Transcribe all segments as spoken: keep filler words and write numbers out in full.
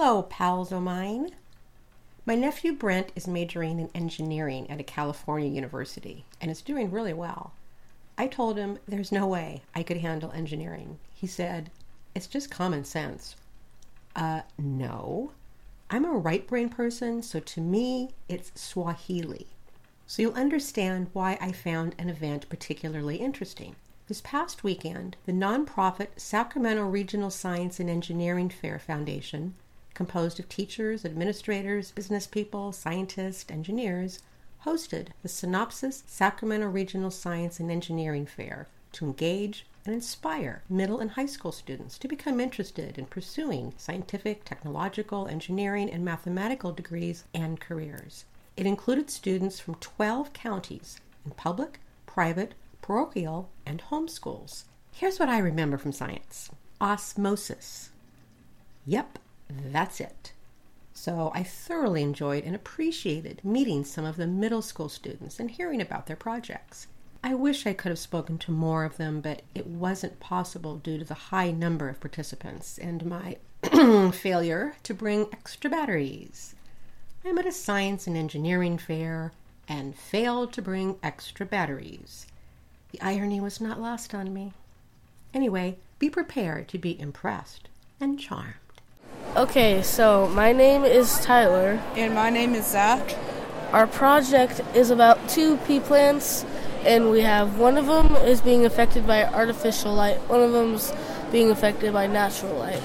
Hello, pals o' mine. My nephew Brent is majoring in engineering at a California university and is doing really well. I told him there's no way I could handle engineering. He said, it's just common sense. Uh, no. I'm a right brain person, so to me, it's Swahili. So you'll understand why I found an event particularly interesting. This past weekend, the nonprofit Sacramento Regional Science and Engineering Fair Foundation, composed of teachers, administrators, business people, scientists, engineers, hosted the Synopsys Sacramento Regional Science and Engineering Fair to engage and inspire middle and high school students to become interested in pursuing scientific, technological, engineering, and mathematical degrees and careers. It included students from twelve counties in public, private, parochial, and home schools. Here's what I remember from science. Osmosis. Yep. That's it. So I thoroughly enjoyed and appreciated meeting some of the middle school students and hearing about their projects. I wish I could have spoken to more of them, but it wasn't possible due to the high number of participants and my failure to bring extra batteries. I'm at a science and engineering fair and failed to bring extra batteries. The irony was not lost on me. Anyway, be prepared to be impressed and charmed. Okay, so my name is Tyler. And my name is Zach. Our project is about two pea plants, and we have one of them is being affected by artificial light, one of them's being affected by natural light.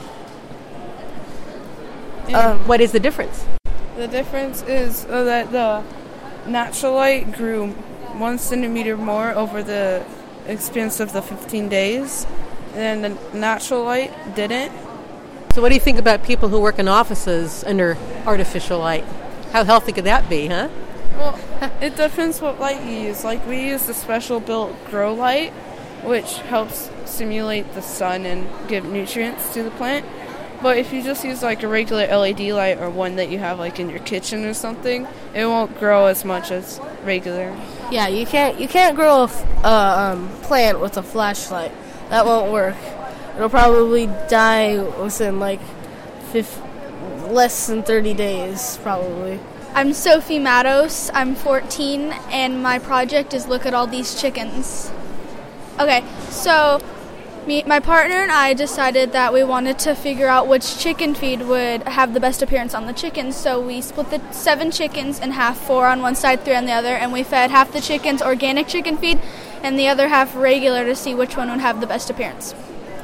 Um, what is the difference? The difference is uh, that the natural light grew one centimeter more over the expanse of the fifteen days, and the natural light didn't. So what do you think about people who work in offices under artificial light? How healthy could that be, huh? Well, it depends what light you use. Like, we use the special built grow light, which helps stimulate the sun and give nutrients to the plant. But if you just use, like, a regular L E D light or one that you have, like, in your kitchen or something, it won't grow as much as regular. Yeah, you can't you can't grow a f- uh, um, plant with a flashlight. That won't work. It'll probably die within, like, fifty, less than thirty days, probably. I'm Sophie Matos. I'm fourteen, and my project is look at all these chickens. Okay, so me, my partner and I decided that we wanted to figure out which chicken feed would have the best appearance on the chickens. So we split the seven chickens in half, four on one side, three on the other, and we fed half the chickens organic chicken feed and the other half regular to see which one would have the best appearance.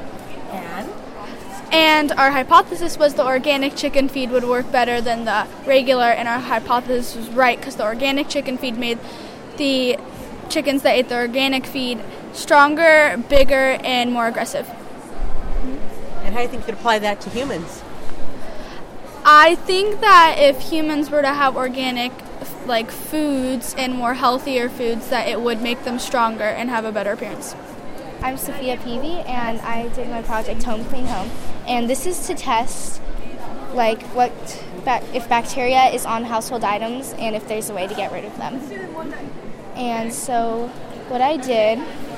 And our hypothesis was the organic chicken feed would work better than the regular, and our hypothesis was right because the organic chicken feed made the chickens that ate the organic feed stronger, bigger, and more aggressive. And how do you think you could apply that to humans? I think that if humans were to have organic like foods and more healthier foods, that it would make them stronger and have a better appearance. I'm Sophia Peavy, and I did my project Home Clean Home, and this is to test like what ba- if bacteria is on household items and if there's a way to get rid of them. And so what I did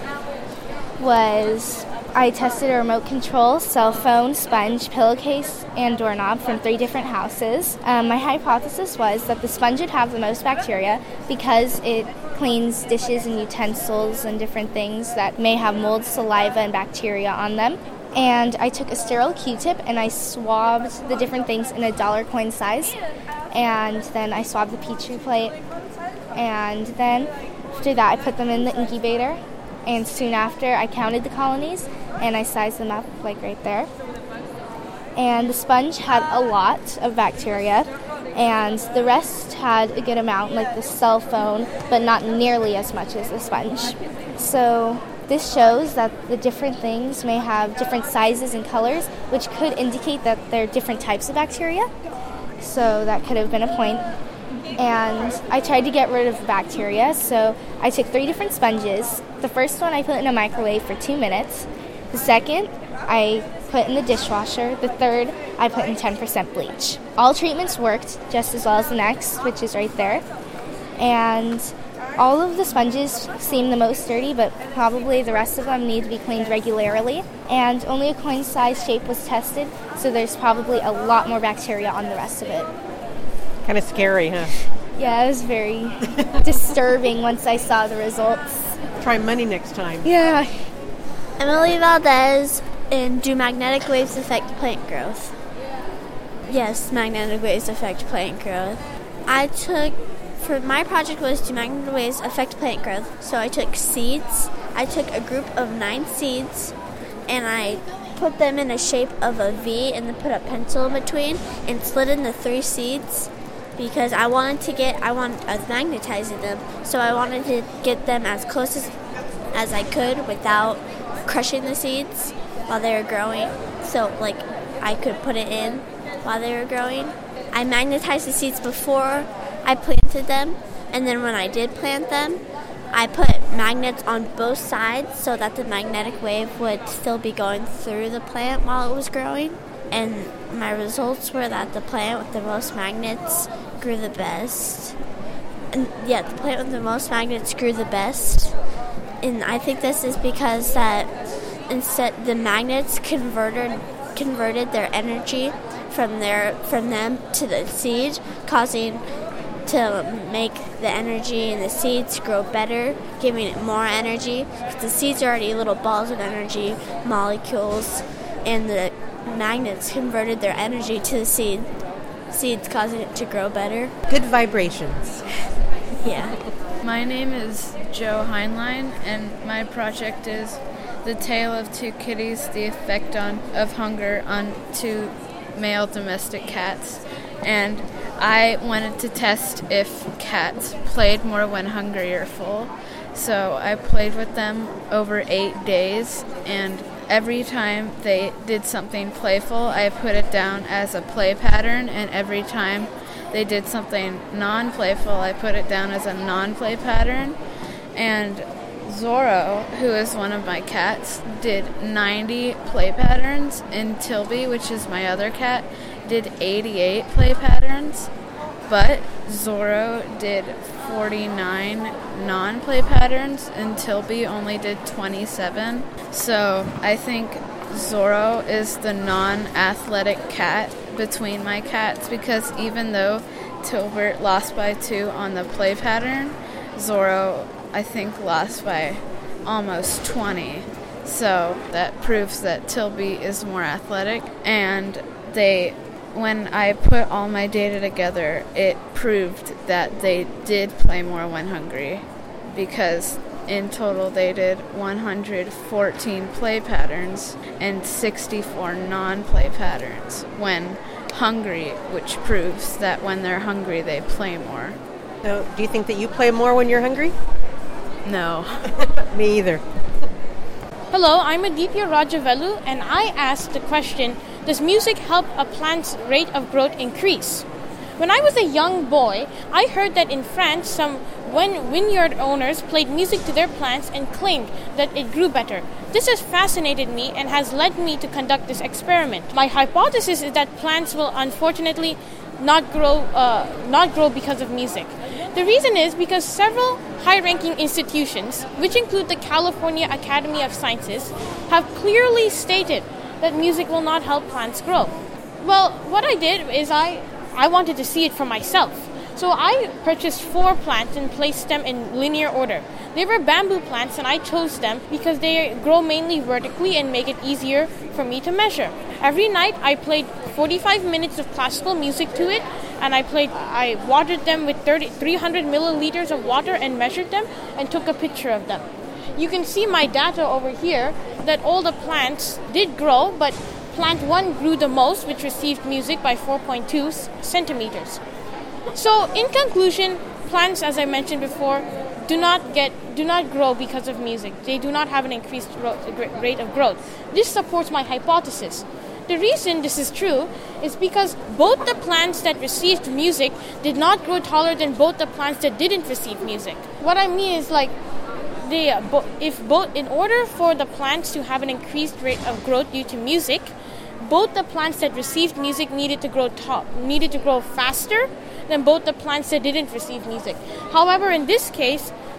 was I tested a remote control, cell phone, sponge, pillowcase, and doorknob from three different houses. Um, my hypothesis was that the sponge would have the most bacteria because it cleans dishes and utensils and different things that may have mold, saliva, and bacteria on them. And I took a sterile Q-tip and I swabbed the different things in a dollar coin size. And then I swabbed the Petri plate. And then after that, I put them in the incubator. And soon after, I counted the colonies and I sized them up, like right there. And the sponge had a lot of bacteria, and the rest had a good amount, like the cell phone, but not nearly as much as the sponge. So this shows that the different things may have different sizes and colors, which could indicate that they're different types of bacteria. So that could have been a point. And I tried to get rid of bacteria, so I took three different sponges. The first one I put in a microwave for two minutes. The second, I put in the dishwasher. The third, I put in ten percent bleach. All treatments worked just as well as the next, which is right there. And All of the sponges seem the most dirty, but probably the rest of them need to be cleaned regularly. And only a coin-sized shape was tested, so there's probably a lot more bacteria on the rest of it. Kind of scary, huh? Yeah, it was very disturbing once I saw the results. Try money next time. Yeah. Emily Valdez, and do magnetic waves affect plant growth? Yes, magnetic waves affect plant growth. I took, for my project was do magnetic waves affect plant growth? So I took seeds. I took a group of nine seeds, and I put them in a shape of a V, and then put a pencil in between, and slid in the three seeds. Because I wanted to get, I wanted, I was magnetizing them, so I wanted to get them as close as, as I could without crushing the seeds while they were growing. So, like, I could put it in while they were growing. I magnetized the seeds before I planted them, and then when I did plant them, I put magnets on both sides so that the magnetic wave would still be going through the plant while it was growing. And my results were that the plant with the most magnets grew the best. And yeah, the plant with the most magnets grew the best. And I think this is because that instead the magnets converted converted their energy from their from them to the seed, causing to make the energy in the seeds grow better, giving it more energy. The seeds are already little balls of energy molecules, and the magnets converted their energy to the seed, seeds causing it to grow better. Good vibrations. Yeah. My name is Joe Heinlein, and my project is The Tale of Two Kitties, the effect on of hunger on two male domestic cats. And I wanted to test if cats played more when hungry or full. So I played with them over eight days, and every time they did something playful, I put it down as a play pattern, and every time they did something non-playful, I put it down as a non-play pattern. And Zorro, who is one of my cats, did ninety play patterns, and Tilby, which is my other cat, did eighty-eight play patterns. But Zorro did forty-nine non-play patterns, and Tilby only did twenty-seven. So I think Zorro is the non-athletic cat between my cats, because even though Tilbert lost by two on the play pattern, Zorro, I think, lost by almost twenty. So that proves that Tilby is more athletic, and they... When I put all my data together, it proved that they did play more when hungry, because in total they did one hundred fourteen play patterns and sixty-four non-play patterns when hungry, which proves that when they're hungry they play more. So, do you think that you play more when you're hungry? No. Me either. Hello, I'm Aditya Rajavelu, and I asked the question, does music help a plant's rate of growth increase? When I was a young boy, I heard that in France, some when vineyard owners played music to their plants and claimed that it grew better. This has fascinated me and has led me to conduct this experiment. My hypothesis is that plants will unfortunately not grow, uh, not grow because of music. The reason is because several high-ranking institutions, which include the California Academy of Sciences, have clearly stated that music will not help plants grow. Well, what I did is I, I wanted to see it for myself. So I purchased four plants and placed them in linear order. They were bamboo plants, and I chose them because they grow mainly vertically and make it easier for me to measure. Every night I played forty-five minutes of classical music to it, and I played. I watered them with thirty, three hundred milliliters of water and measured them and took a picture of them. You can see my data over here that all the plants did grow, but plant one grew the most, which received music by four point two centimeters. So, in conclusion, plants, as I mentioned before, do not get do not grow because of music. They do not have an increased ro- rate of growth. This supports my hypothesis. The reason this is true is because both the plants that received music did not grow taller than both the plants that didn't receive music. What I mean is, like, they, uh, bo- if both, in order for the plants to have an increased rate of growth due to music, both the plants that received music needed to grow ta- needed to grow faster than both the plants that didn't receive music. However, in this case,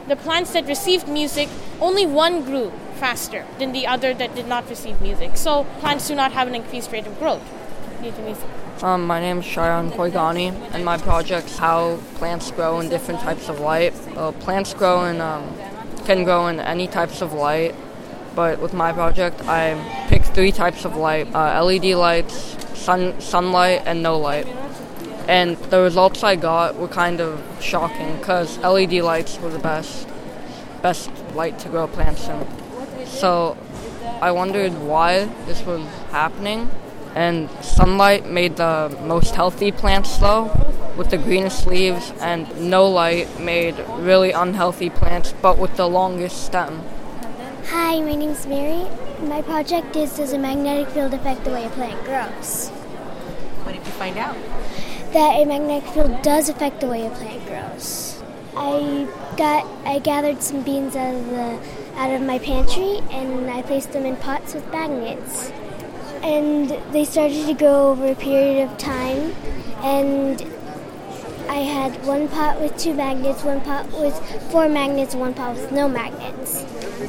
the plants that received music, only one grew faster than the other that did not receive music. So plants do not have an increased rate of growth due to music. Um, my name is Shayan Koigani, and my project's how plants grow in different types of light. Uh, plants grow in um, can grow in any types of light, but with my project, I picked three types of light: uh, L E D lights, sun sunlight, and no light. And the results I got were kind of shocking because L E D lights were the best, best light to grow plants in. So I wondered why this was happening. And sunlight made the most healthy plants though, with the greenest leaves, and no light made really unhealthy plants, but with the longest stem. Hi, my name's Mary. My project is, does a magnetic field affect the way a plant grows? What did you find out? That a magnetic field does affect the way a plant grows. I got, I gathered some beans out of the, out of my pantry, and I placed them in pots with magnets. And they started to grow over a period of time, and I had one pot with two magnets, one pot with four magnets, and one pot with no magnets.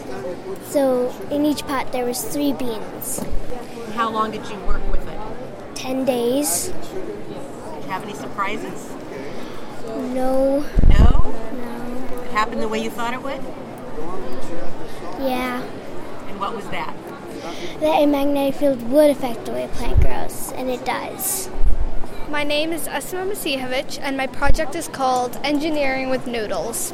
So in each pot there was three beans. How long did you work with it? Ten days. Did you have any surprises? No. No? No. It happened the way you thought it would? Yeah. And what was that? That a magnetic field would affect the way a plant grows, and it does. My name is Esma Masijevic, and my project is called Engineering with Noodles.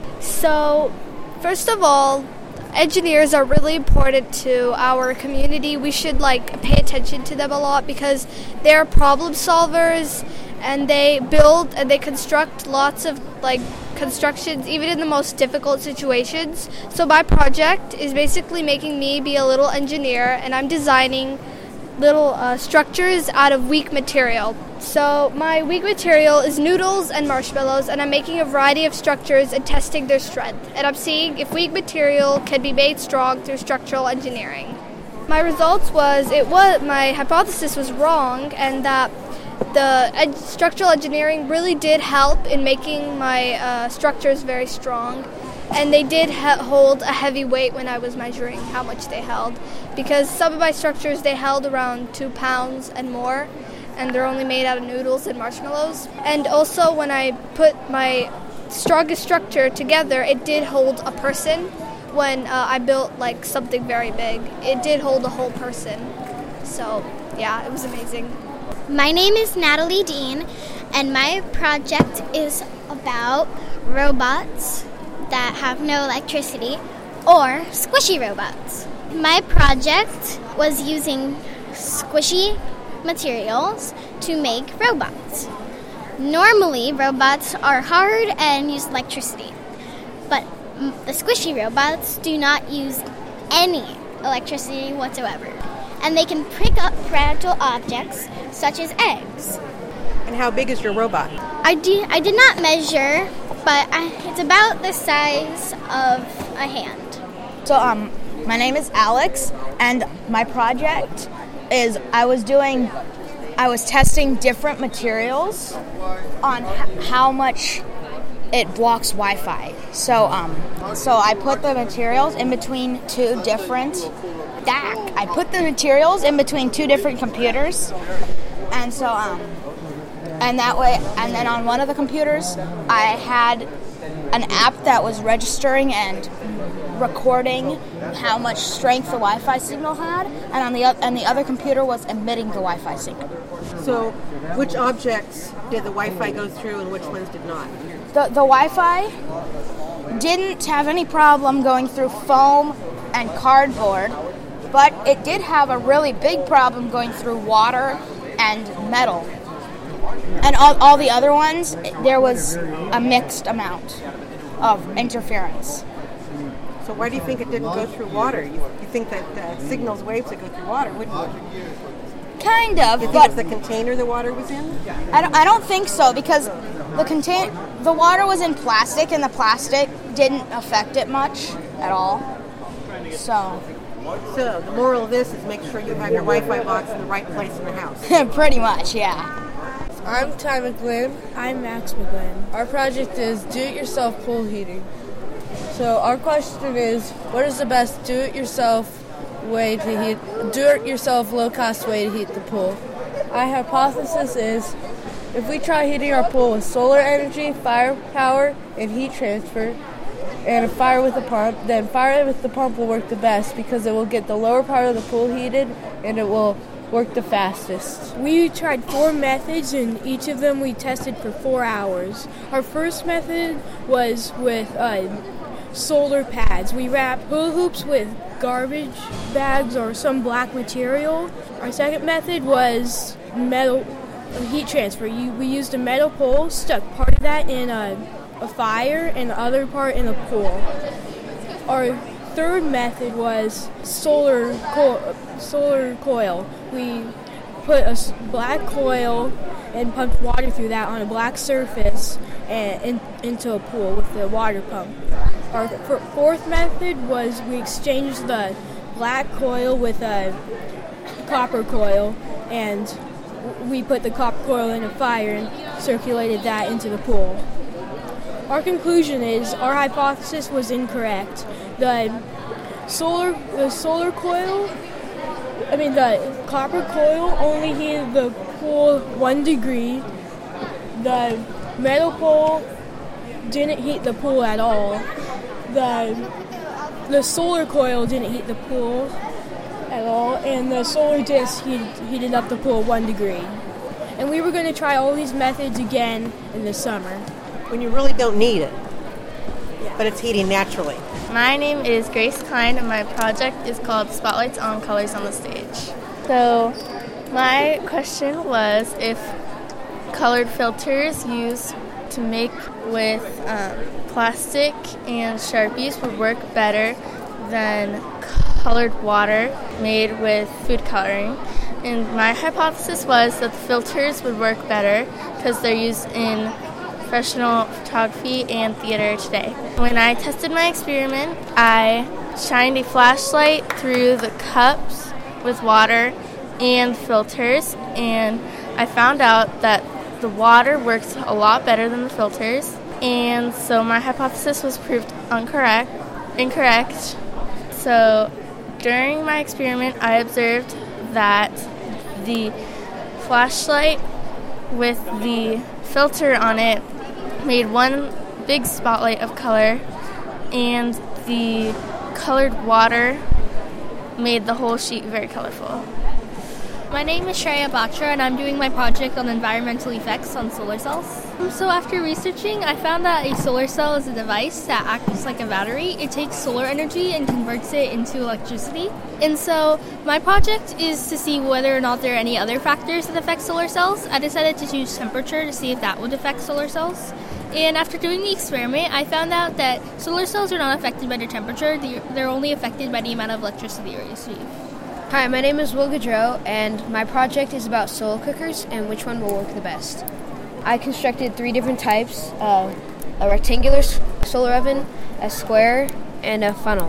So, first of all, engineers are really important to our community. We should like pay attention to them a lot because they're problem solvers, and they build and they construct lots of like constructions even in the most difficult situations. So my project is basically making me be a little engineer, and I'm designing little uh, structures out of weak material. So my weak material is noodles and marshmallows, and I'm making a variety of structures and testing their strength. And I'm seeing if weak material can be made strong through structural engineering. My results was it was my hypothesis was wrong, and that the ed- structural engineering really did help in making my uh, structures very strong. And they did ha- hold a heavy weight when I was measuring how much they held, because some of my structures, they held around two pounds and more, and they're only made out of noodles and marshmallows. And also when I put my strongest structure together, it did hold a person. When uh, I built like something very big, it did hold a whole person. So yeah, it was amazing. My name is Natalie Dean, and my project is about robots that have no electricity, or squishy robots. My project was using squishy materials to make robots. Normally, robots are hard and use electricity, but the squishy robots do not use any electricity whatsoever, and they can pick up fragile objects such as eggs. And how big is your robot? I did, I did not measure, but I, it's about the size of a hand. So um, my name is Alex, and my project is I was doing, I was testing different materials on h- how much it blocks Wi-Fi. So um, so I put the materials in between two different, that I put the materials in between two different computers, and so um. And that way, and then on one of the computers, I had an app that was registering and recording how much strength the Wi-Fi signal had, and on the and the other computer was emitting the Wi-Fi signal. So, which objects did the Wi-Fi go through, and which ones did not? The the Wi-Fi didn't have any problem going through foam and cardboard, but it did have a really big problem going through water and metal. And all, all the other ones, there was a mixed amount of interference. So why do you think it didn't go through water? You, you think that uh, signals, waves would go through water, wouldn't you? Kind of, you think but it was the container the water was in? I don't, I don't think so, because the contain the water was in plastic, and the plastic didn't affect it much at all. So, so the moral of this is make sure you have your Wi-Fi box in the right place in the house. Pretty much, yeah. I'm Ty McGlynn. I'm Max McGlynn. Our project is do-it-yourself pool heating. So our question is, what is the best do-it-yourself way to heat, do-it-yourself low-cost way to heat the pool? Our hypothesis is, if we try heating our pool with solar energy, firepower, and heat transfer, and a fire with a pump, then fire with the pump will work the best because it will get the lower part of the pool heated and it will work the fastest. We tried four methods, and each of them we tested for four hours. Our first method was with uh, solar pads. We wrapped hula hoops with garbage bags or some black material. Our second method was metal heat transfer. You, we used a metal pole, stuck part of that in a, a fire and the other part in a pool. Our third method was solar co- solar coil. We put a s- black coil and pumped water through that on a black surface and in, into a pool with the water pump. Our f- fourth method was we exchanged the black coil with a copper coil, and we put the copper coil in a fire and circulated that into the pool. Our conclusion is our hypothesis was incorrect. The solar the solar coil, I mean the copper coil only heated the pool one degree. The metal pole didn't heat the pool at all. The the solar coil didn't heat the pool at all, and the solar disc heated, heated up the pool one degree. And we were going to try all these methods again in the summer. When you really don't need it, but it's heating naturally. My name is Grace Klein, and my project is called Spotlights on Colors on the Stage. So my question was if colored filters used to make with um, plastic and Sharpies would work better than colored water made with food coloring. And my hypothesis was that the filters would work better because they're used in professional photography and theater today. When I tested my experiment, I shined a flashlight through the cups with water and filters, and I found out that the water works a lot better than the filters, and so my hypothesis was proved incorrect. Incorrect. So during my experiment, I observed that the flashlight with the filter on it made one big spotlight of color, and the colored water made the whole sheet very colorful. My name is Shreya Batra, and I'm doing my project on environmental effects on solar cells. So after researching, I found that a solar cell is a device that acts like a battery. It takes solar energy and converts it into electricity. And so my project is to see whether or not there are any other factors that affect solar cells. I decided to choose temperature to see if that would affect solar cells. And after doing the experiment, I found out that solar cells are not affected by their temperature. They're only affected by the amount of electricity they receive. Hi, my name is Will Gaudreau, and my project is about solar cookers and which one will work the best. I constructed three different types, uh, a rectangular solar oven, a square, and a funnel.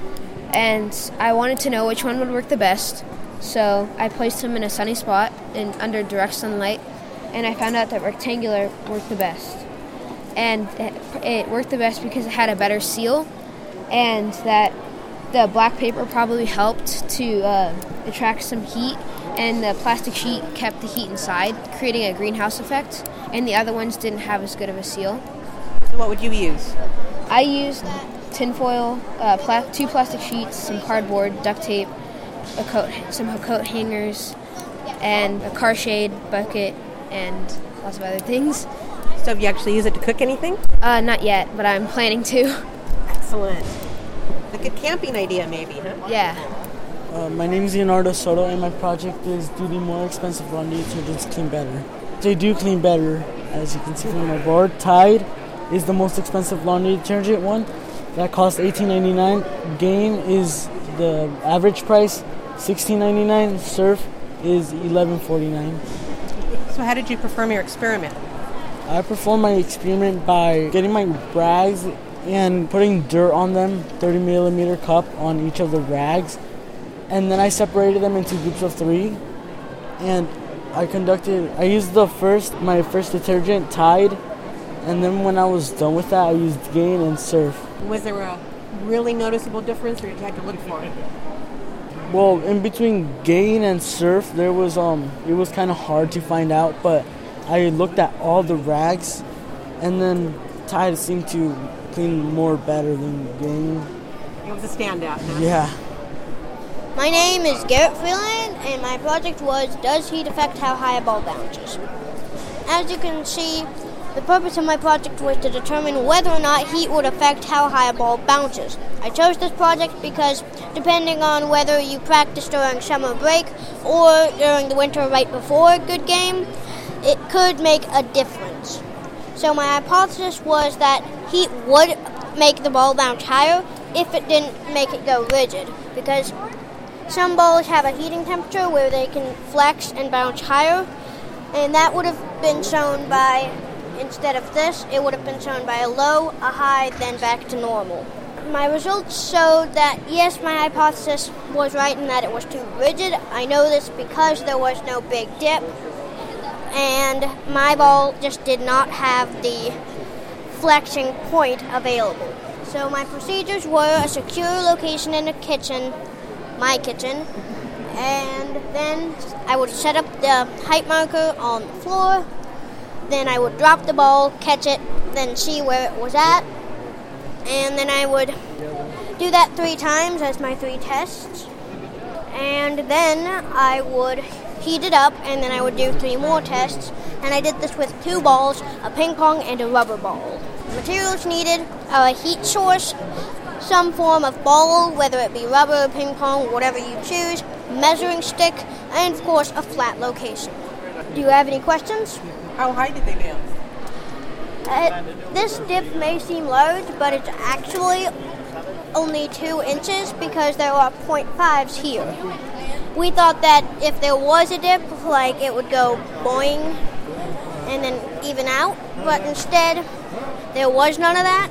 And I wanted to know which one would work the best, so I placed them in a sunny spot and under direct sunlight, and I found out that rectangular worked the best. And it worked the best because it had a better seal, and that the black paper probably helped to uh, attract some heat, and the plastic sheet kept the heat inside, creating a greenhouse effect, and the other ones didn't have as good of a seal. So what would you use? I used tinfoil, uh, pla- two plastic sheets, some cardboard, duct tape, a coat, some coat hangers, and a car shade, bucket, and lots of other things. So have you actually used it to cook anything? Uh, not yet, but I'm planning to. Excellent. A good camping idea, maybe, huh? Yeah. Uh, my name is Leonardo Soto, and my project is do the more expensive laundry detergents clean better. They do clean better, as you can see from my board. Tide is the most expensive laundry detergent one. That costs eighteen ninety-nine dollars. Gain is the average price, sixteen ninety-nine dollars. Surf is eleven forty-nine dollars. So how did you perform your experiment? I performed my experiment by getting my rags and putting dirt on them, thirty millimeter cup on each of the rags. And then I separated them into groups of three. And I conducted, I used the first, my first detergent, Tide, And then when I was done with that, I used gain and surf. Was there a really noticeable difference, or did you have to look for it? Well, in between gain and surf, there was um, it was kind of hard to find out, but I looked at all the rags, and then Tide seemed to clean more better than gain. It was a standout, huh? Yeah. My name is Garrett Freeland, and my project was, does heat affect how high a ball bounces? As you can see, the purpose of my project was to determine whether or not heat would affect how high a ball bounces. I chose this project because depending on whether you practice during summer break or during the winter right before a good game, it could make a difference. So my hypothesis was that heat would make the ball bounce higher if it didn't make it go rigid, because some balls have a heating temperature where they can flex and bounce higher, and that would have been shown by, instead of this, it would have been shown by a low, a high, then back to normal. My results showed that, yes, my hypothesis was right in that it was too rigid. I know this because there was no big dip, and my ball just did not have the flexing point available. So my procedures were a secure location in the kitchen, my kitchen, and then I would set up the height marker on the floor. Then I would drop the ball, catch it, then see where it was at, and then I would do that three times as my three tests, and then I would heat it up, and then I would do three more tests, and I did this with two balls, a ping pong and a rubber ball. Materials needed are a heat source, some form of ball, whether it be rubber, ping pong, whatever you choose, measuring stick, and of course a flat location. Do you have any questions? How high did they bounce? Uh, this dip may seem large, but it's actually only two inches because there are point fives here. We thought that if there was a dip, like it would go boing and then even out, but instead there was none of that.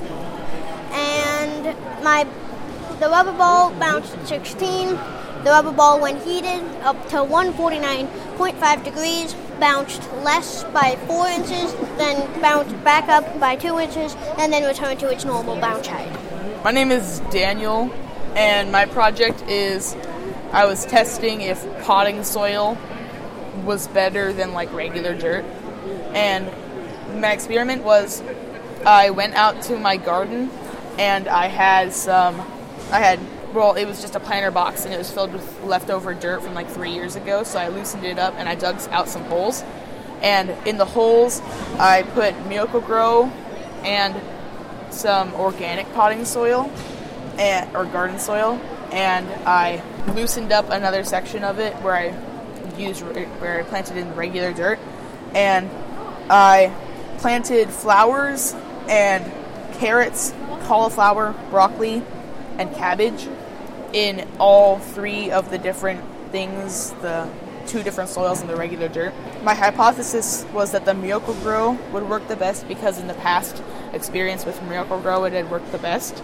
And my the rubber ball bounced at sixteen. The rubber ball, when heated up to one forty-nine point five degrees, bounced less by four inches, then bounced back up by two inches, and then returned to its normal bounce height. My name is Daniel, and my project is I was testing if potting soil was better than like regular dirt. And my experiment was I went out to my garden and I had some, I had, well, it was just a planter box and it was filled with leftover dirt from like three years ago. So I loosened it up and I dug out some holes. And in the holes, I put Miracle-Gro and some organic potting soil and or garden soil, and I loosened up another section of it where I used where I planted in regular dirt, and I planted flowers and carrots, cauliflower, broccoli, and cabbage in all three of the different things, the two different soils and the regular dirt. My hypothesis was that the Miracle-Gro would work the best because in the past experience with Miracle-Gro it had worked the best.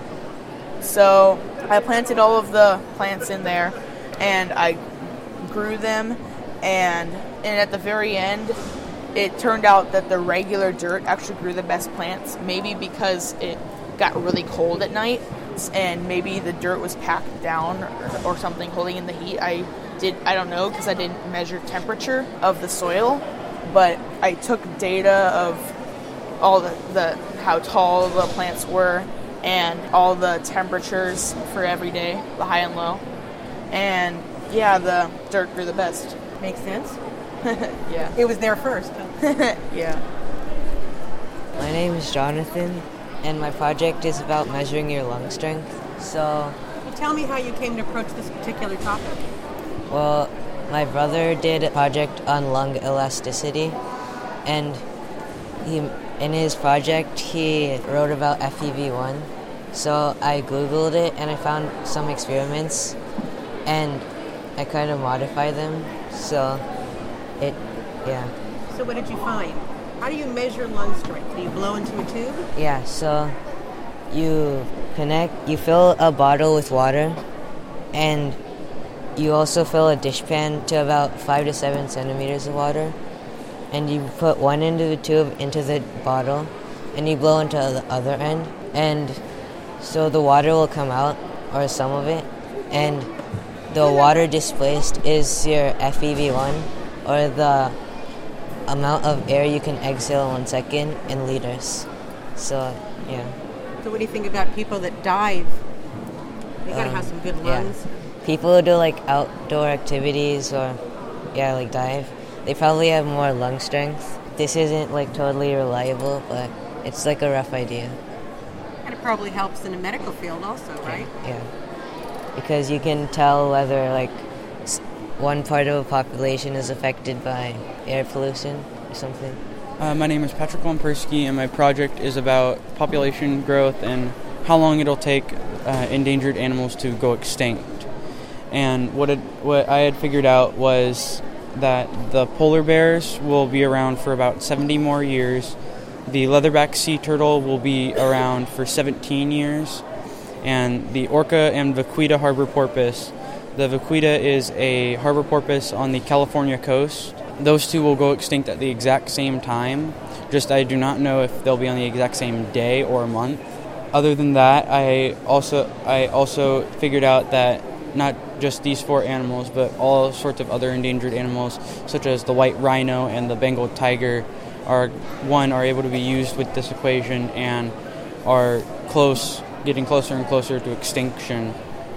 So I planted all of the plants in there and I grew them, and, and at the very end it turned out that the regular dirt actually grew the best plants, maybe because it got really cold at night and maybe the dirt was packed down or, or something holding in the heat. I did I don't know because I didn't measure temperature of the soil, but I took data of all the, the how tall the plants were and all the temperatures for every day, the high and low. And yeah, the dirt grew the best. Makes sense. Yeah. It was there first. Yeah. My name is Jonathan, and my project is about measuring your lung strength. So, tell me how you came to approach this particular topic. Well, my brother did a project on lung elasticity, and he, in his project, he wrote about F E V one. So I Googled it, and I found some experiments, and I kind of modified them. So, it, yeah. So what did you find? How do you measure lung strength? Do you blow into a tube? Yeah, so you connect, you fill a bottle with water, and you also fill a dishpan to about five to seven centimeters of water, and you put one end of the tube into the bottle, and you blow into the other end, and so the water will come out, or some of it, and the water displaced is your F E V one, or the amount of air you can exhale in one second in liters. So, yeah. So what do you think about people that dive? They gotta um, have some good lungs. Yeah. People who do like outdoor activities or, yeah, like dive, they probably have more lung strength. This isn't like totally reliable, but it's like a rough idea. And it probably helps in the medical field also, right? Yeah. Because you can tell whether like one part of a population is affected by air pollution or something. Uh, my name is Patrick Wampersky, and my project is about population growth and how long it'll take uh, endangered animals to go extinct. And what it, what I had figured out was that the polar bears will be around for about seventy more years. The leatherback sea turtle will be around for seventeen years. And the orca and vaquita harbor porpoise. The vaquita is a harbor porpoise on the California coast. Those two will go extinct at the exact same time. Just I do not know if they'll be on the exact same day or month. Other than that, I also I also figured out that not just these four animals, but all sorts of other endangered animals, such as the white rhino and the Bengal tiger, are one are able to be used with this equation and are close. Getting closer and closer to extinction,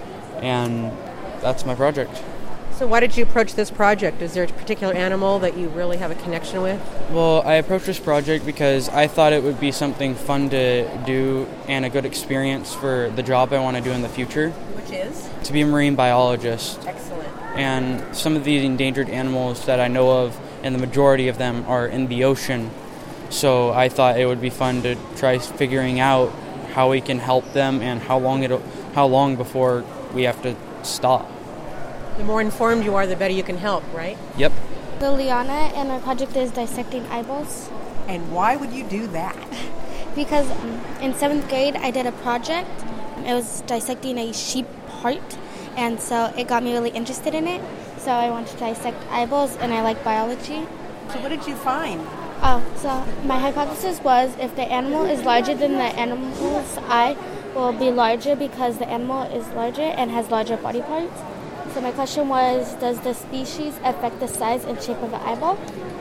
and that's my project. So why did you approach this project? Is there a particular animal that you really have a connection with? Well, I approached this project because I thought it would be something fun to do and a good experience for the job I want to do in the future. Which is? To be a marine biologist. Excellent. And some of these endangered animals that I know of, and the majority of them are in the ocean, so I thought it would be fun to try figuring out how we can help them and how long it'll, how long before we have to stop. The more informed you are, the better you can help, right? Yep. Liliana, and my project is dissecting eyeballs. And why would you do that? Because um, in seventh grade, I did a project. It was dissecting a sheep heart, and so it got me really interested in it. So I wanted to dissect eyeballs, and I like biology. So what did you find? Oh, so my hypothesis was if the animal is larger than the animal's eye will be larger because the animal is larger and has larger body parts. So my question was, does the species affect the size and shape of the eyeball?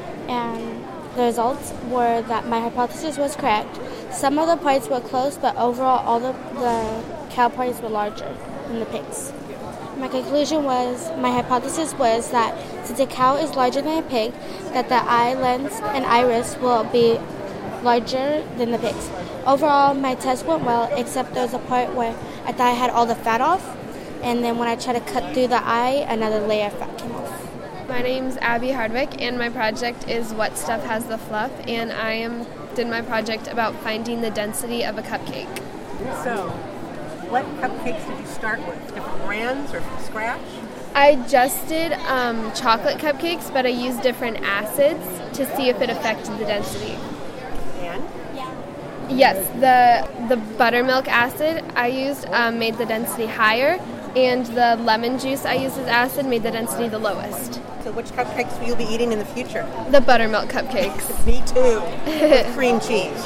And the results were that my hypothesis was correct. Some of the parts were close, but overall all of the cow parts were larger than the pigs. My conclusion was, my hypothesis was that since a cow is larger than a pig, that the eye lens and iris will be larger than the pig's. Overall, my test went well, except there was a part where I thought I had all the fat off, and then when I tried to cut through the eye, another layer of fat came off. My name's Abby Hardwick, and my project is What Stuff Has the Fluff, and I am did my project about finding the density of a cupcake. So, what cupcakes did you start with? Different brands or from scratch? I just did um, chocolate cupcakes, but I used different acids to see if it affected the density. And? Yes, the the buttermilk acid I used um, made the density higher, and the lemon juice I used as acid made the density the lowest. So which cupcakes will you be eating in the future? The buttermilk cupcakes. Me too, with cream cheese.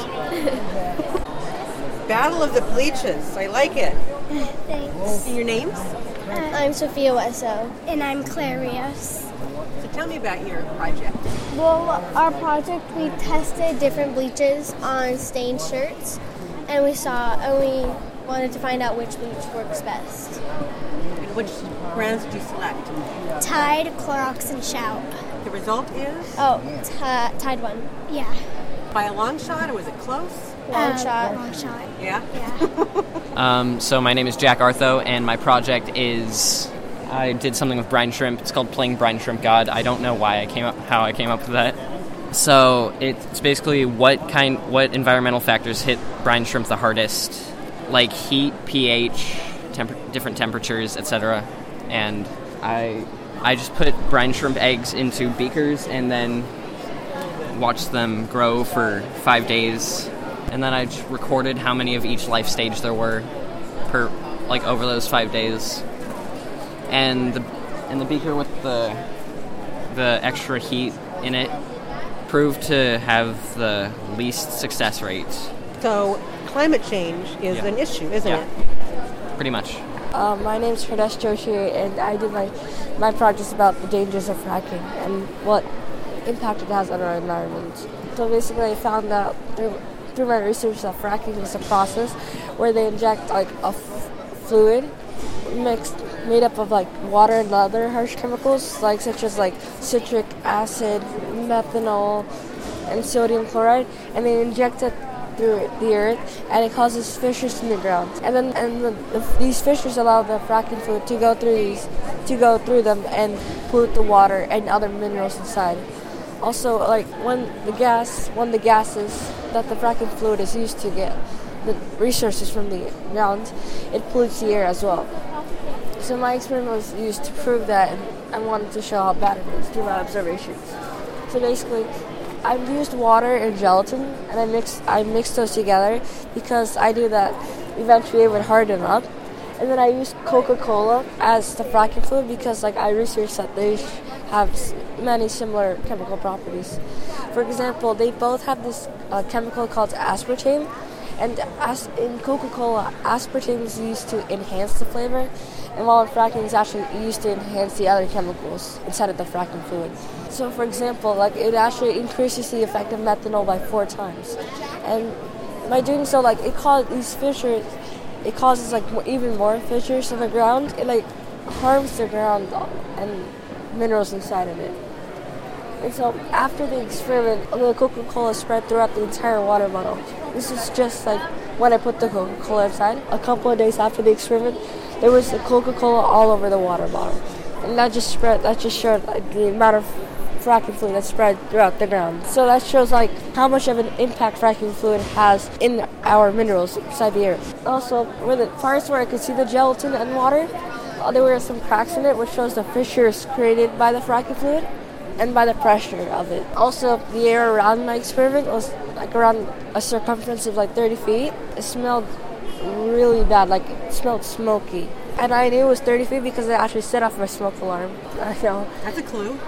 Battle of the Bleaches. I like it. Thanks. And your names? Uh, I'm Sophia Wesso. And I'm Claire Rios. So tell me about your project. Well, our project, we tested different bleaches on stained shirts, and we saw, and we wanted to find out which bleach works best. And which brands did you select? Tide, Clorox, and Shout. The result is? Oh, t- Tide won. Yeah. By a long shot, or was it close? Long um, shot. Long shot. Yeah? Yeah. um, so my name is Jack Artho, and my project is... I did something with brine shrimp. It's called Playing Brine Shrimp God. I don't know why I came up, how I came up with that. So it's basically what kind, what environmental factors hit brine shrimp the hardest, like heat, pH, temp- different temperatures, et cetera. And I, I just put brine shrimp eggs into beakers and then watched them grow for five days. And then I just recorded how many of each life stage there were per, like over those five days. And the and the beaker with the the extra heat in it proved to have the least success rate. So climate change is Yeah. an issue, isn't Yeah. it? Pretty much. Uh, my name's Pradesh Joshi, and I did my my project about the dangers of fracking and what impact it has on our environment. So basically, I found out through through my research that fracking is a process where they inject like a f- fluid mixed made up of like water and other harsh chemicals, like such as like citric acid, methanol, and sodium chloride, and they inject it through the earth, and it causes fissures in the ground. And then and the, the, these fissures allow the fracking fluid to go through these, to go through them and pollute the water and other minerals inside. Also, like when the gas, when the gases that the fracking fluid is used to get the resources from the ground, it pollutes the air as well. So my experiment was used to prove that, and I wanted to show how bad it is through my observations. So basically, I used water and gelatin, and I mixed I mixed those together because I knew that eventually it would harden up. And then I used Coca-Cola as the fracking fluid because, like, I researched that they have many similar chemical properties. For example, they both have this uh, chemical called aspartame, and as in Coca-Cola, aspartame is used to enhance the flavor, and while in fracking is actually used to enhance the other chemicals inside of the fracking fluid. So, for example, like it actually increases the effect of methanol by four times, and by doing so, like it causes these fissures. It causes like even more fissures in the ground. It like harms the ground and minerals inside of it. And so after the experiment, the Coca-Cola spread throughout the entire water bottle. This is just like when I put the Coca-Cola inside. A couple of days after the experiment, there was the Coca-Cola all over the water bottle, and that just spread. That just showed like, the amount of fracking fluid that spread throughout the ground. So that shows like how much of an impact fracking fluid has in our minerals inside the earth. Also, where the parts where I could see the gelatin and water, uh, there were some cracks in it, which shows the fissures created by the fracking fluid and by the pressure of it. Also, the air around my experiment was like around a circumference of like thirty feet. It smelled really bad, like it smelled smoky. And I knew it was thirty feet because it actually set off my smoke alarm. I know. That's a clue.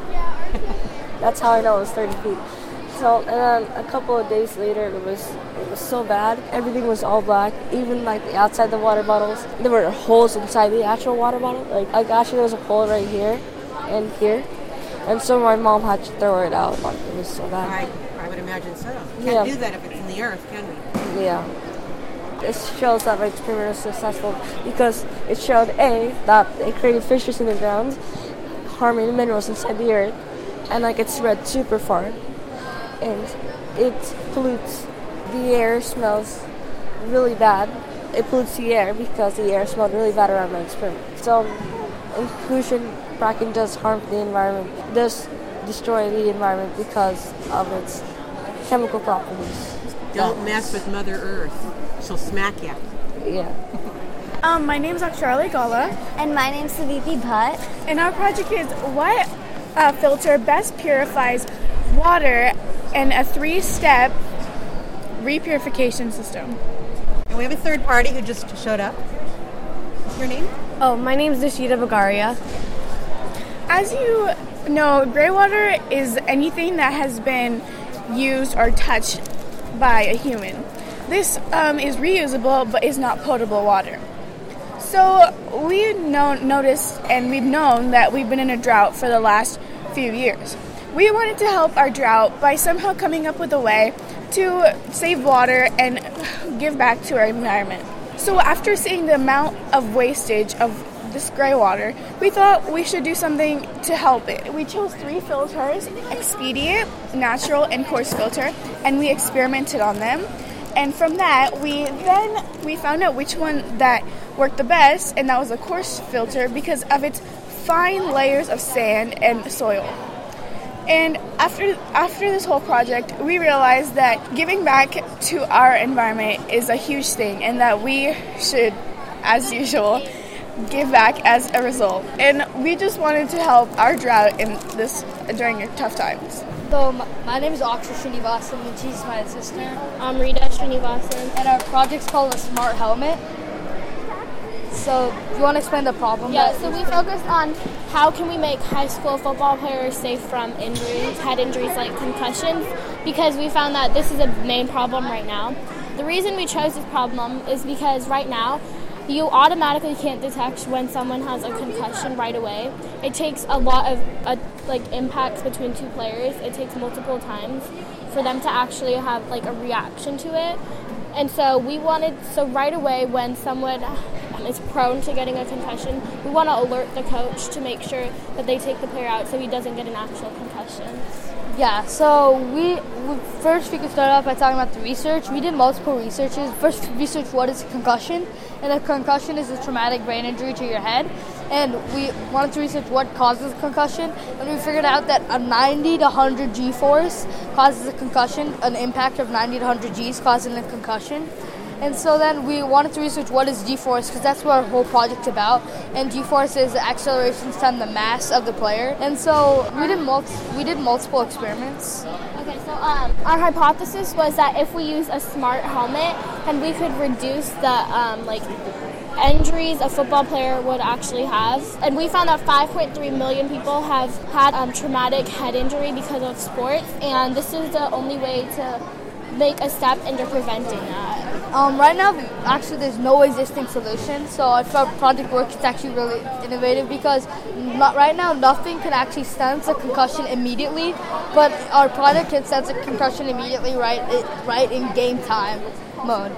That's how I know it was thirty feet. So, and then a couple of days later, it was it was so bad. Everything was all black, even like the outside the water bottles. There were holes inside the actual water bottle. Like, like actually, there was a hole right here and here. And so my mom had to throw it out. Like, it was so bad. I, I would imagine so. Can't Yeah. do that if it's in the earth, can we? Yeah. This shows that my experiment was successful because it showed A, that it created fissures in the ground, harming the minerals inside the earth, and like it spread super far, and it pollutes the air. Smells really bad. It pollutes the air because the air smelled really bad around my experiment. So, in conclusion, fracking does harm the environment, does destroy the environment because of its chemical properties. Don't mess with Mother Earth. She'll smack you. Yeah. Um, my name's Akshara Gala. And my name's Saviti Bhatt. And our project is what uh, filter best purifies water in a three-step repurification system. And we have a third party who just showed up. What's your name? Oh, my name's Nishita Bagaria. As you know, gray water is anything that has been used or touched by a human. This um, is reusable but is not potable water. So we've know, noticed and we've known that we've been in a drought for the last few years. We wanted to help our drought by somehow coming up with a way to save water and give back to our environment. So after seeing the amount of wastage of this gray water, we thought we should do something to help it. We chose three filters: Expedient, Natural, and Coarse filter, and we experimented on them. And from that, we then we found out which one that worked the best, and that was a coarse filter because of its fine layers of sand and soil. And after after this whole project, we realized that giving back to our environment is a huge thing, and that we should, as usual, give back as a result. And we just wanted to help our drought in this during tough times. So my name is Akshay Srinivasan, and she's my assistant. I'm Rita Srinivasan, and our project's called a smart helmet. So, do you want to explain the problem? Yeah, so we focused on how can we make high school football players safe from injuries, head injuries like concussions, because we found that this is a main problem right now. The reason we chose this problem is because right now, you automatically can't detect when someone has a concussion right away. It takes a lot of uh, like impacts between two players. It takes multiple times for them to actually have like a reaction to it. And so we wanted, so right away when someone is prone to getting a concussion, we want to alert the coach to make sure that they take the player out so he doesn't get an actual concussion. Yeah, so we, we first we could start off by talking about the research. We did multiple researches. First research, what is a concussion? And a concussion is a traumatic brain injury to your head. And we wanted to research what causes concussion, and we figured out that a ninety to one hundred G-force causes a concussion, an impact of ninety to one hundred G's causing a concussion. And so then we wanted to research what is G-force, because that's what our whole project's about. And G-force is the acceleration times the mass of the player. And so we did multi- we did multiple experiments. Okay, so um, our hypothesis was that if we use a smart helmet, then we could reduce the um, like injuries a football player would actually have. And we found that five point three million people have had um, traumatic head injury because of sports, and this is the only way to make a step into preventing that. Um, right now, actually, there's no existing solution. So if our project works, it's actually really innovative because not, right now, nothing can actually sense a concussion immediately, but our product can sense a concussion immediately right, it, right in game time mode.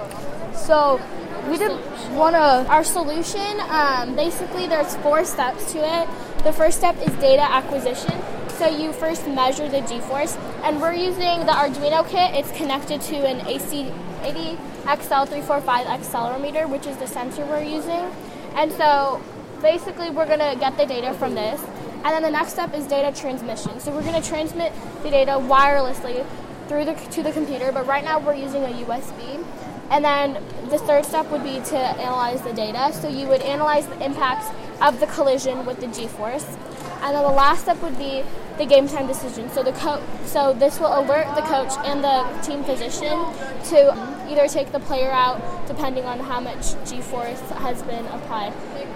So we didn't want to... Our solution, um, basically, there's four steps to it. The first step is data acquisition. So you first measure the G-force, and we're using the Arduino kit. It's connected to an A C eighty X L three forty-five accelerometer, which is the sensor we're using. And so basically we're going to get the data from this. And then the next step is data transmission. So we're going to transmit the data wirelessly through the to the computer, but right now we're using a U S B. And then the third step would be to analyze the data. So you would analyze the impacts of the collision with the G-force. And then the last step would be the game time decision. So the co- so this will alert the coach and the team physician to either take the player out depending on how much G-force has been applied.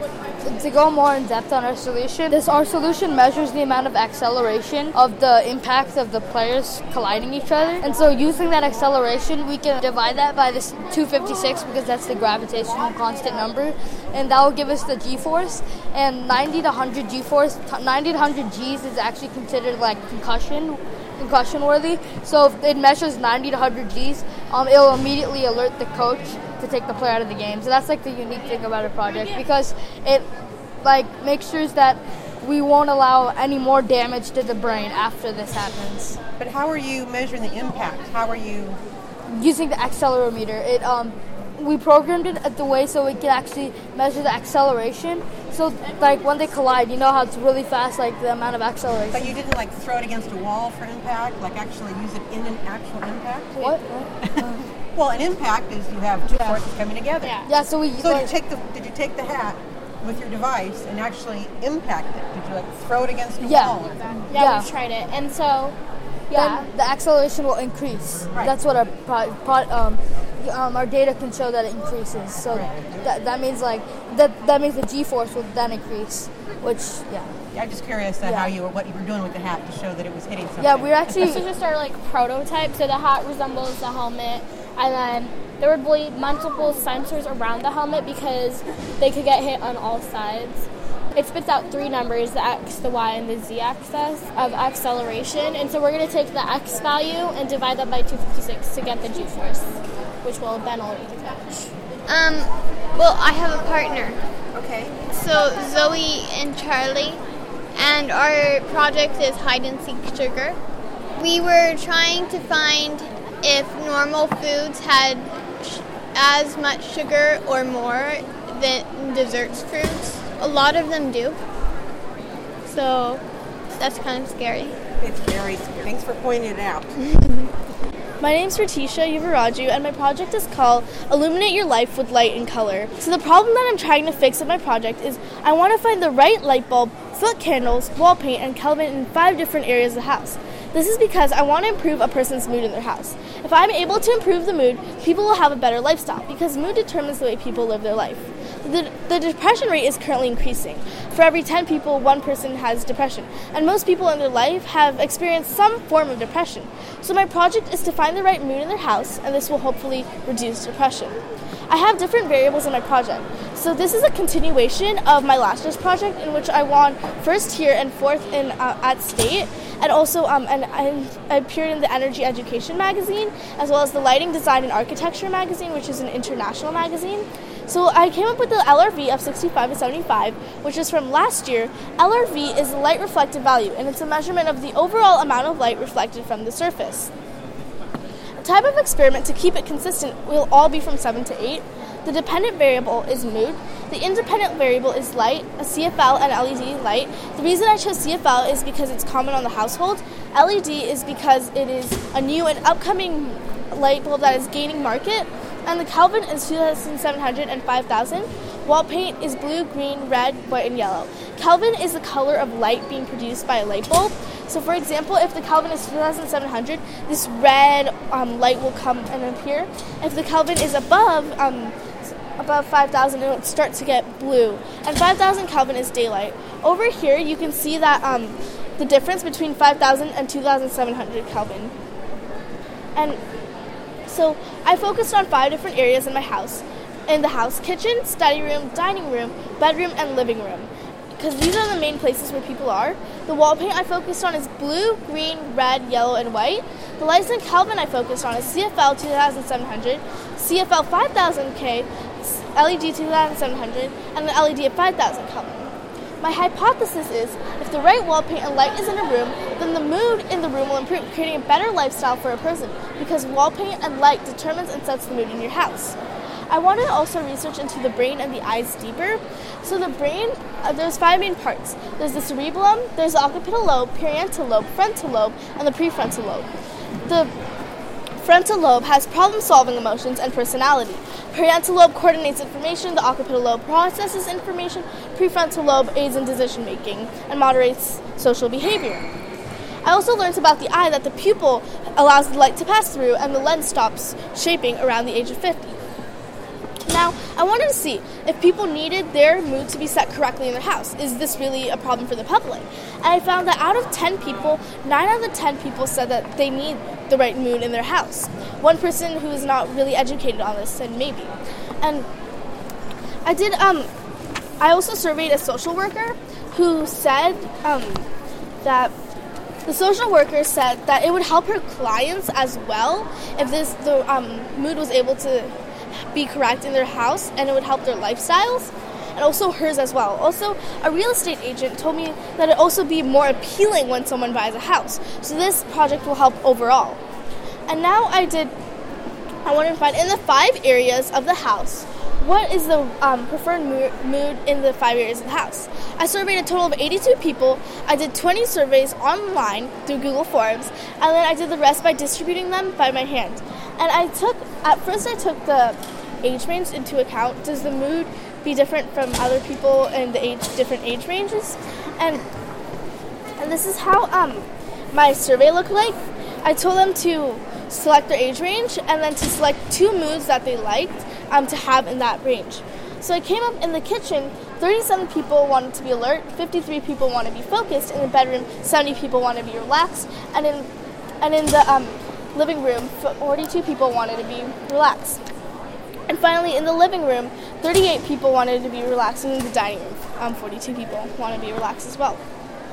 To go more in depth on our solution, this our solution measures the amount of acceleration of the impact of the players colliding each other. And so using that acceleration, we can divide that by this two hundred fifty-six because that's the gravitational constant number, and that will give us the G-force. And ninety to one hundred G-force, ninety to one hundred G's is actually considered like concussion, concussion worthy. So if it measures ninety to one hundred G's, um, it will immediately alert the coach to take the player out of the game. So that's like the unique thing about our project, because it like makes sure that we won't allow any more damage to the brain after this happens. But how are you measuring the impact? How are you using the accelerometer? It um we programmed it at the way so we can actually measure the acceleration. So like when they collide, you know how it's really fast, like the amount of acceleration. But you didn't like throw it against a wall for impact, like actually use it in an actual impact? What? Well, an impact is you have two Yeah. forces coming together. Yeah. Yeah, so we- So did you take the did you take the hat with your device and actually impact it? Did you like throw it against a Yeah. wall? Yeah, Yeah. we've tried it. And so, yeah. Then the acceleration will increase. Right. That's what our pro, pro, um, um, our data can show that it increases. So that that means like that that means the G-force will then increase, which yeah. I'm just curious uh, Yeah. how you were, what you were doing with the hat to show that it was hitting something. Yeah, we're actually- This is just our like prototype. So the hat resembles the helmet, and then there would be multiple sensors around the helmet because they could get hit on all sides. It spits out three numbers, the X, the Y, and the Z axis of acceleration. And so we're going to take the X value and divide that by two hundred fifty-six to get the G-force, which will then alert the coach. Um, well, I have a partner. Okay. So Zoe and Charlie, and our project is Hide and Seek Sugar. We were trying to find if normal foods had sh- as much sugar or more than desserts fruits. A lot of them do. So that's kind of scary. It's very scary. Thanks for pointing it out. My name's Ratisha Yuvaraju, and my project is called Illuminate Your Life with Light and Color. So the problem that I'm trying to fix with my project is I want to find the right light bulb, foot candles, wall paint, and element in five different areas of the house. This is because I want to improve a person's mood in their house. If I'm able to improve the mood, people will have a better lifestyle because mood determines the way people live their life. The The, the depression rate is currently increasing. For every ten people, one person has depression. And most people in their life have experienced some form of depression. So my project is to find the right mood in their house, and this will hopefully reduce depression. I have different variables in my project. So this is a continuation of my last year's project, in which I won first here and fourth in uh, at state, and also um, and I appeared in the Energy Education magazine, as well as the Lighting, Design, and Architecture magazine, which is an international magazine. So I came up with the L R V of sixty-five to seventy-five, which is from last year. L R V is light reflective value, and it's a measurement of the overall amount of light reflected from the surface. A type of experiment to keep it consistent will all be from seven to eight. The dependent variable is mood. The independent variable is light, a C F L and L E D light. The reason I chose C F L is because it's common on the household. L E D is because it is a new and upcoming light bulb that is gaining market. And the Kelvin is two thousand seven hundred and five thousand. Wall paint is blue, green, red, white, and yellow. Kelvin is the color of light being produced by a light bulb. So for example, if the Kelvin is two thousand seven hundred, this red um, light will come and appear. If the Kelvin is above um, above five thousand, it will start to get blue. And five thousand Kelvin is daylight. Over here, you can see that um, the difference between five thousand and two thousand seven hundred Kelvin. And so I focused on five different areas in my house. In the house, kitchen, study room, dining room, bedroom, and living room. Because these are the main places where people are. The wall paint I focused on is blue, green, red, yellow, and white. The lights in Kelvin I focused on is C F L two thousand seven hundred, C F L five thousand K, L E D two thousand seven hundred, and the L E D of five thousand Kelvin. My hypothesis is, if the right wall paint and light is in a room, then the mood in the room will improve, creating a better lifestyle for a person, because wall paint and light determines and sets the mood in your house. I wanted to also research into the brain and the eyes deeper. So the brain, uh, there's five main parts. There's the cerebellum, there's the occipital lobe, parietal lobe, frontal lobe, and the prefrontal lobe. The frontal lobe has problem-solving emotions and personality. Parietal lobe coordinates information, the occipital lobe processes information, prefrontal lobe aids in decision-making and moderates social behavior. I also learned about the eye, that the pupil allows the light to pass through and the lens stops shaping around the age of fifty. Now, I wanted to see if people needed their mood to be set correctly in their house. Is this really a problem for the public? And I found that out of ten people, nine out of the ten people said that they need the right mood in their house. One person who is not really educated on this said maybe. And I did, um, I also surveyed a social worker who said um, that the social worker said that it would help her clients as well if this the um, mood was able to be correct in their house, and it would help their lifestyles and also hers as well. Also, a real estate agent told me that it also be more appealing when someone buys a house. So this project will help overall. And now I did, I wanted to find in the five areas of the house, what is the um, preferred mood in the five areas of the house. I surveyed a total of eighty-two people. I did twenty surveys online through Google Forms, and then I did the rest by distributing them by my hand. And I took, at first I took the age range into account. Does the mood be different from other people in the age, different age ranges? And and this is how um, my survey looked like. I told them to select their age range and then to select two moods that they liked um, to have in that range. So I came up in the kitchen, thirty-seven people wanted to be alert, fifty-three people want to be focused. In the bedroom, seventy people want to be relaxed. And in and in the um, living room, forty-two people wanted to be relaxed. And finally, in the living room, thirty-eight people wanted to be relaxed, and in the dining room, um, forty-two people want to be relaxed as well.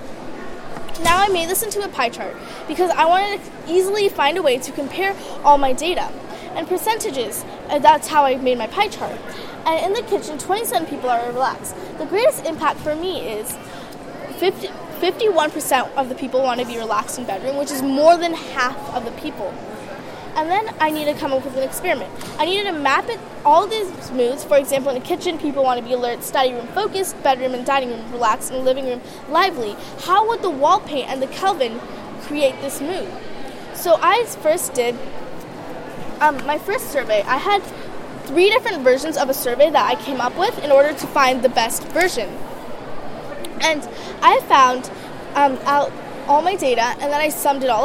Now I made this into a pie chart because I wanted to easily find a way to compare all my data and percentages, and that's how I made my pie chart. And in the kitchen, twenty-seven people are relaxed. The greatest impact for me is fifty, fifty-one percent of the people want to be relaxed in bedroom, which is more than half of the people. And then I needed to come up with an experiment. I needed to map it, all these moods. For example, in the kitchen, people want to be alert, study room focused, bedroom and dining room relaxed, and living room lively. How would the wall paint and the Kelvin create this mood? So I first did, um, my first survey, I had three different versions of a survey that I came up with in order to find the best version. And I found um, out all my data, and then I summed it all up.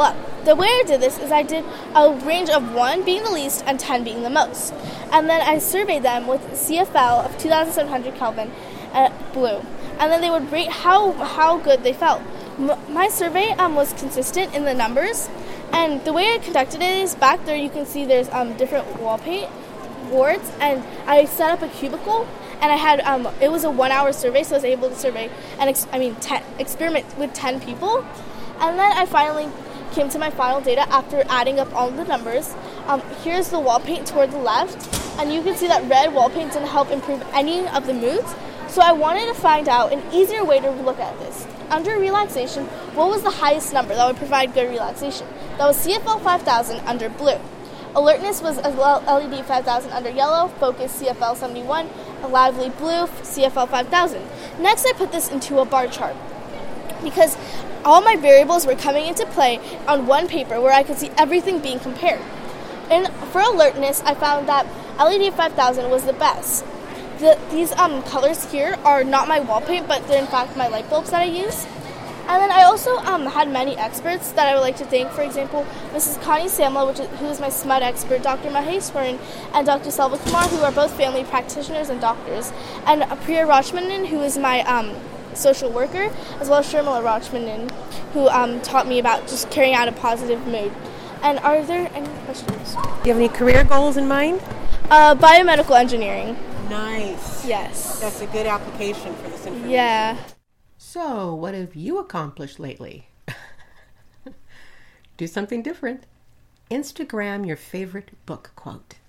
the way I did this is I did a range of one being the least and ten being the most. And then I surveyed them with C F L of two thousand seven hundred Kelvin uh, blue. And then they would rate how, how good they felt. M- my survey um, was consistent in the numbers. And the way I conducted it is back there you can see there's um, different wall paint boards. And I set up a cubicle. And I had, um, it was a one-hour survey, so I was able to survey, and ex- I mean, ten, experiment with ten people. And then I finally came to my final data after adding up all the numbers. Um, here's the wall paint toward the left, and you can see that red wall paint didn't help improve any of the moods. So I wanted to find out an easier way to look at this. Under relaxation, what was the highest number that would provide good relaxation? That was C F L five thousand under blue. Alertness was L E D five thousand under yellow, focus C F L seventy-one, lively blue, C F L five thousand. Next, I put this into a bar chart because all my variables were coming into play on one paper where I could see everything being compared. And for alertness, I found that L E D five thousand was the best. The, these um, colors here are not my wall paint, but they're in fact my light bulbs that I use. And then I also um, had many experts that I would like to thank. For example, Missus Connie Samla, which is, who is my SMUD expert, Doctor Maheshwaran, and Doctor Selva Kumar, who are both family practitioners and doctors, and Priya Rachmanan, who is my um, social worker, as well as Sharmila Rachmanan, who um, taught me about just carrying out a positive mood. And are there any questions? Do you have any career goals in mind? Uh, biomedical engineering. Nice. Yes. That's a good application for this information. Yeah. So, what have you accomplished lately? Do something different. Instagram your favorite book quote.